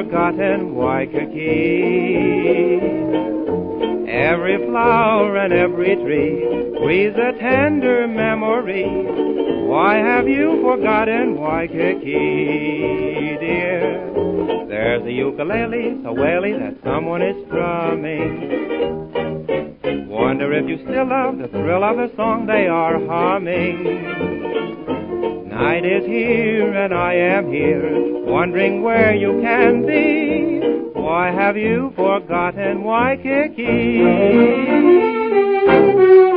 forgotten Waikiki? Every flower and every tree breathes a tender memory. Why have you forgotten Waikiki, dear? There's a ukulele, so whaley that someone is strumming. Wonder if you still love the thrill of the song they are humming. Night is here and I am here, wondering where you can be. Why have you forgotten Waikiki?